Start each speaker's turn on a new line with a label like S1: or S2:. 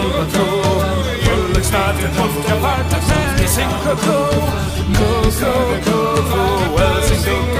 S1: Rullen snart en hofta parta, men i sin koko, well, sing